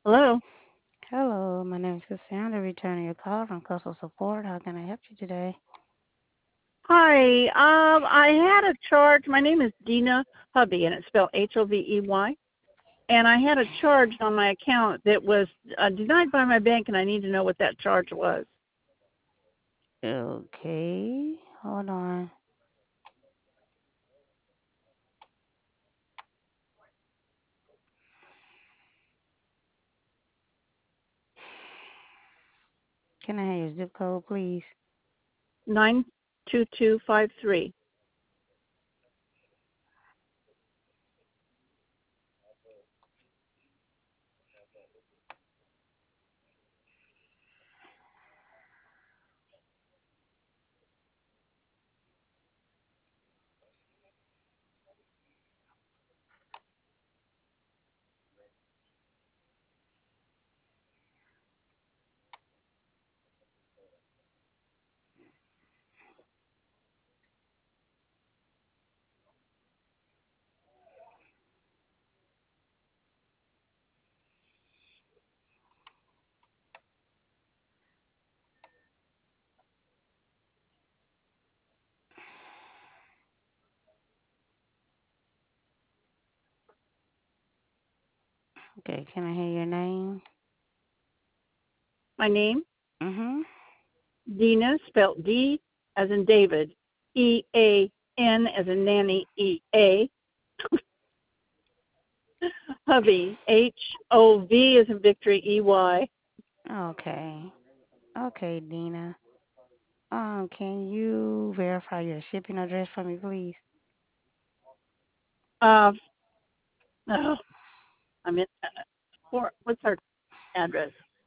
Hello. Hello, my name is Cassandra, returning your call from customer support. How can I help you today? Hi. I had a charge. My name is Dina Hubby, and it's spelled Hovey. And I had a charge on my account that was denied by my bank, and I need to know what that charge was. Okay, hold on. Can I have your zip code, please? 92253. Okay, can I hear your name? My name, Mm-hmm. Dina, spelled D as in David, EAN as in Nanny, EA. Hubby, HOV as in Victory, EY. Okay. Okay, Dina. Can you verify your shipping address for me, please? Uh, oh, I'm in. What's our address?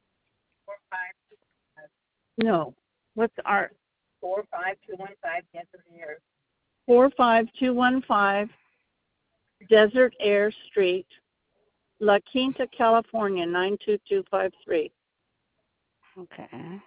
No. What's our 45215 Desert Air Street, La Quinta, California 92253. Okay.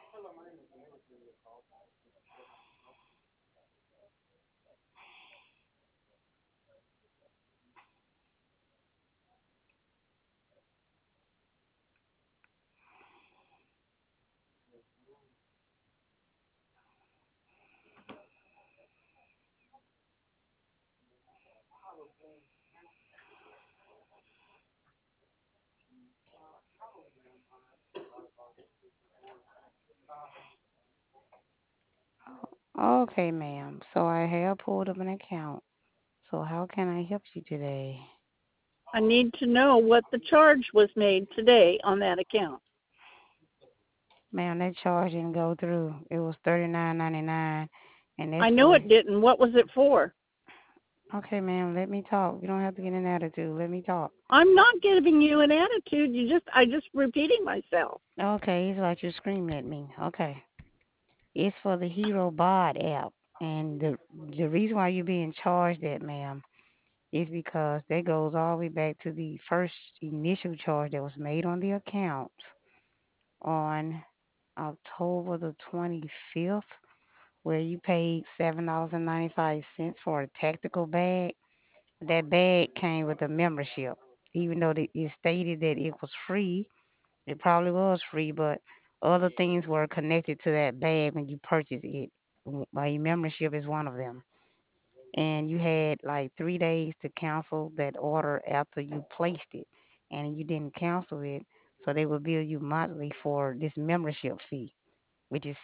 Okay, ma'am. So I have pulled up an account. So how can I help you today? I need to know what the charge was made today on that account. Ma'am, that charge didn't go through. It was $39.99, and that's I know for. it didn't. What was it for? Okay, ma'am, let me talk. You don't have to get an attitude. Let me talk. I'm not giving you an attitude. I just repeating myself. Okay, it's like you're screaming at me. Okay, it's for the Hero Bod app, and the reason why you're being charged that, ma'am, is because that goes all the way back to the first initial charge that was made on the account on October the 25th, where you paid $7.95 for a tactical bag. That bag came with a membership. Even though it stated that it was free, it probably was free, but other things were connected to that bag when you purchased it. My membership is one of them. And you had like 3 days to cancel that order after you placed it. And you didn't cancel it, so they will bill you monthly for this membership fee, which is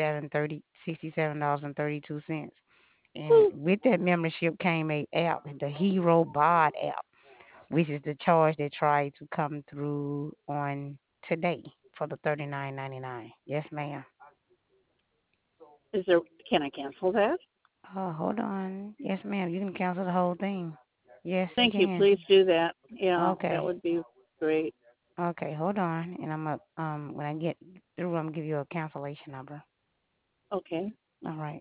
$67.32. And with that membership came a app, the Hero Bod app, which is the charge that tried to come through on today for the $39.99. Yes, ma'am. Is there? Can I cancel that? Oh, hold on. Yes, ma'am. You can cancel the whole thing. Yes, you Thank you. can. Please do that. Yeah, that Okay. would be great. Okay, hold on. And I'm gonna when I get through, I'm gonna give you a cancellation number. Okay. All right.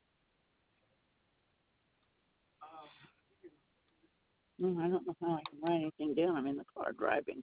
I don't know how I can write anything down. I'm in the car driving.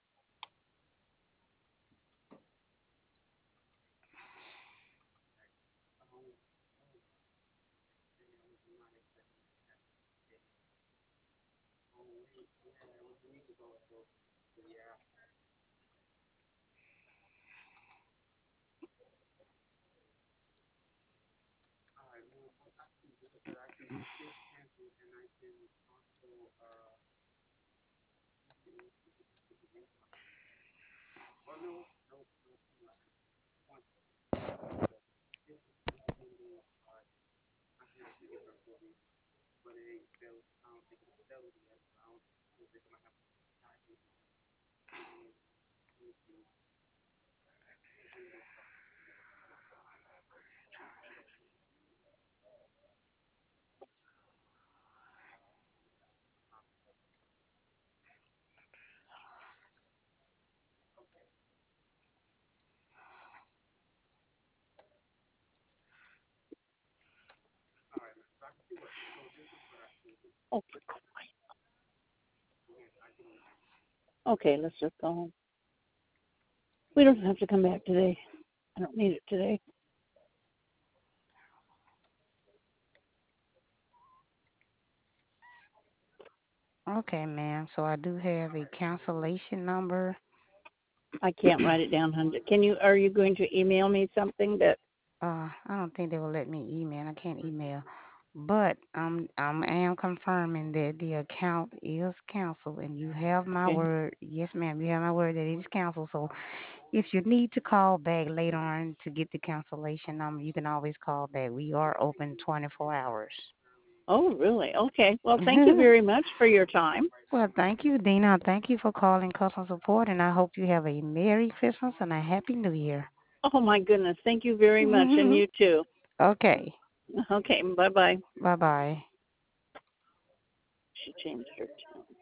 Oh, for Christ. Okay, let's just go home. We don't have to come back today. I don't need it today. Okay, ma'am. So I do have a cancellation number. I can't write it down, honey. Are you going to email me something that? I don't think they will let me email. I can't email. But I am confirming that the account is canceled, and you have my Okay. word. Yes, ma'am. You have my word that it is canceled. So if you need to call back later on to get the cancellation number, you can always call back. We are open 24 hours. Oh, really? Okay. Well, thank you very much for your time. Well, thank you, Dina. Thank you for calling customer support, and I hope you have a Merry Christmas and a Happy New Year. Oh, my goodness. Thank you very much. And you too. Okay. Okay. Bye bye. Bye bye. She changed her tune.